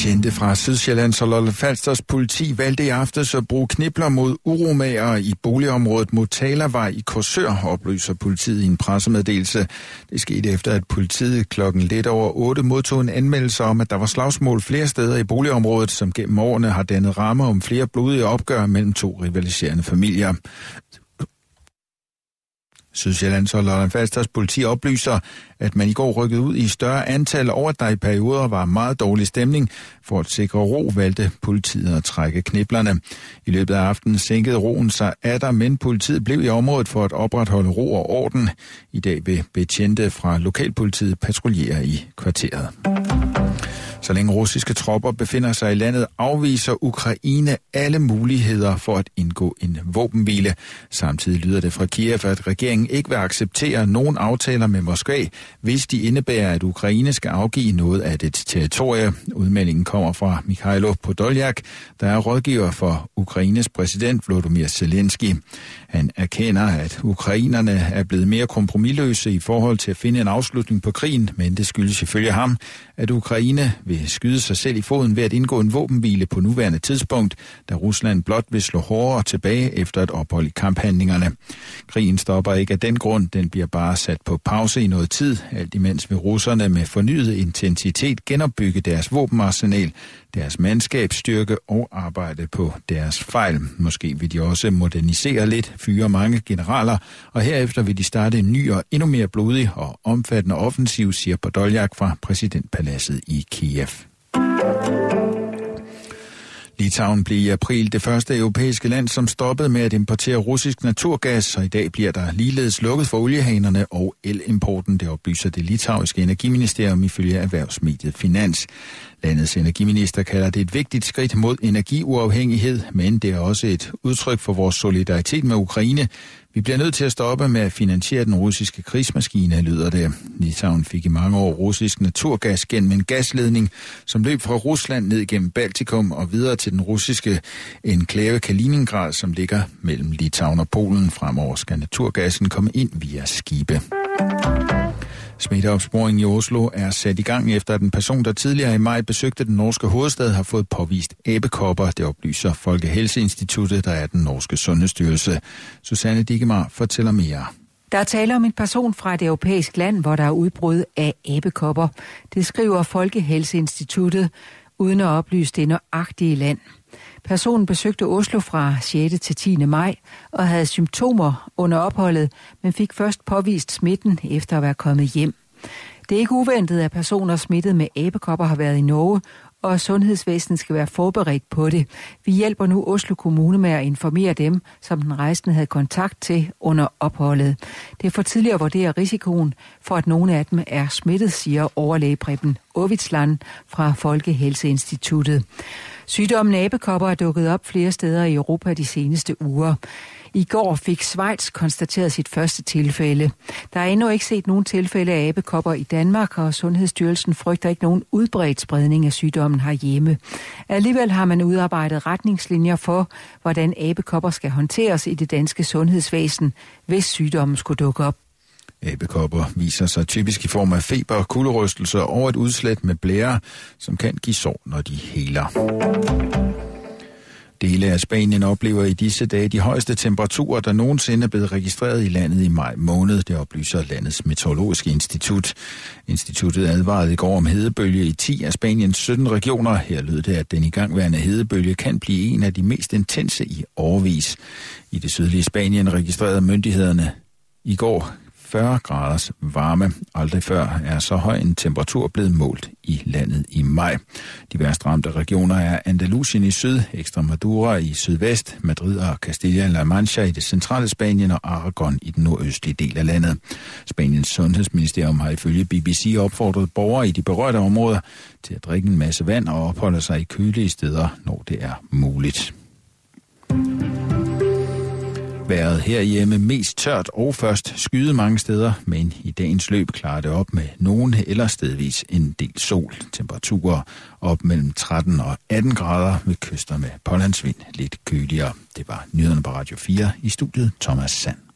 Betjente fra Sydsjællands og Lolland-Falsters politi valgte i aftes at bruge knipler mod uromagere i boligområdet Motalavej i Korsør, oplyser politiet i en pressemeddelelse. Det skete efter, at politiet klokken lidt over 8 modtog en anmeldelse om, at der var slagsmål flere steder i boligområdet, som gennem årene har dannet rammer om flere blodige opgør mellem to rivaliserende familier. Sydsjællands og Lolland-Falsters politi oplyser, at man i går rykkede ud i større antal, og at der i perioder var meget dårlig stemning. For at sikre ro valgte politiet at trække kniplerne. I løbet af aftenen sænkede roen sig atter, men politiet blev i området for at opretholde ro og orden. I dag vil betjente fra lokalpolitiet patruljere i kvarteret. Så længe russiske tropper befinder sig i landet, afviser Ukraine alle muligheder for at indgå en våbenhvile. Samtidig lyder det fra Kiev, at regeringen ikke vil acceptere nogen aftaler med Moskva, hvis de indebærer, at Ukraine skal afgive noget af dets territorie. Udmeldingen kommer fra Mikhailo Podolyak, der er rådgiver for Ukraines præsident Volodymyr Zelensky. Han erkender, at ukrainerne er blevet mere kompromisløse i forhold til at finde en afslutning på krigen, men det skyldes ifølge ham, at Ukraine vil skyde sig selv i foden ved at indgå en våbenhvile på nuværende tidspunkt, da Rusland blot vil slå hårdere tilbage efter et ophold i kamphandlingerne. Krigen stopper ikke af den grund, den bliver bare sat på pause i noget tid, alt imens vil russerne med fornyet intensitet genopbygge deres våbenarsenal, deres mandskabsstyrke og arbejde på deres fejl. Måske vil de også modernisere lidt, fyre mange generaler, og herefter vil de starte en ny og endnu mere blodig og omfattende offensiv, siger Podolyak fra præsidentpaladset i Kiev. Litauen blev i april det første europæiske land, som stoppede med at importere russisk naturgas, og i dag bliver der ligeledes lukket for oliehanerne og elimporten. Det oplyser det litauiske energiministerium ifølge erhvervsmediet Finans. Landets energiminister kalder det et vigtigt skridt mod energiuafhængighed, men det er også et udtryk for vores solidaritet med Ukraine. Vi bliver nødt til at stoppe med at finansiere den russiske krigsmaskine, lyder det. Litauen fik i mange år russisk naturgas gennem en gasledning, som løb fra Rusland ned gennem Baltikum og videre til den russiske enklave Kaliningrad, som ligger mellem Litauen og Polen. Fremover skal naturgassen komme ind via skibe. Smitteopsporingen i Oslo er sat i gang efter, at en person, der tidligere i maj besøgte den norske hovedstad, har fået påvist abekopper. Det oplyser Folkehelseinstituttet, der er den norske sundhedsstyrelse. Susanne Digemar fortæller mere. Der er tale om en person fra et europæisk land, hvor der er udbrud af abekopper. Det skriver Folkehelseinstituttet, uden at oplyse det nøjagtige land. Personen besøgte Oslo fra 6. til 10. maj og havde symptomer under opholdet, men fik først påvist smitten efter at være kommet hjem. Det er ikke uventet, at personer smittet med abekopper har været i Norge, og sundhedsvæsenet skal være forberedt på det. Vi hjælper nu Oslo Kommune med at informere dem, som den rejsende havde kontakt til under opholdet. Det er for tidligere at vurdere risikoen for, at nogle af dem er smittet, siger overlæge Preben Ovitsland fra Folkehelseinstituttet. Sygdommen abekopper er dukket op flere steder i Europa de seneste uger. I går fik Schweiz konstateret sit første tilfælde. Der er endnu ikke set nogen tilfælde af abekopper i Danmark, og Sundhedsstyrelsen frygter ikke nogen udbredt spredning af sygdommen herhjemme. Alligevel har man udarbejdet retningslinjer for, hvordan abekopper skal håndteres i det danske sundhedsvæsen, hvis sygdommen skulle dukke op. Abekopper viser sig typisk i form af feber, kulderystelser og et udslæt med blære, som kan give sår, når de heler. Dele af Spanien oplever i disse dage de højeste temperaturer, der nogensinde er blevet registreret i landet i maj måned. Det oplyser landets meteorologiske institut. Instituttet advarede i går om hedebølge i 10 af Spaniens 17 regioner. Her lød det, at den igangværende hedebølge kan blive en af de mest intense i årevis. I det sydlige Spanien registrerede myndighederne i går 40 graders varme. Aldrig før er så høj en temperatur blevet målt i landet i maj. De værst ramte regioner er Andalusien i syd, Extremadura i sydvest, Madrid og Castilla-La Mancha i det centrale Spanien og Aragon i den nordøstlige del af landet. Spaniens sundhedsministerium har ifølge BBC opfordret borgere i de berørte områder til at drikke en masse vand og opholde sig i kølige steder, når det er muligt. Vejret herhjemme mest tørt og først skyde mange steder, men i dagens løb klarer det op med nogen eller stedvis en del sol. Temperaturer op mellem 13 og 18 grader ved kyster med pålandsvind lidt køligere. Det var nyhederne på Radio 4 i studiet Thomas Sand.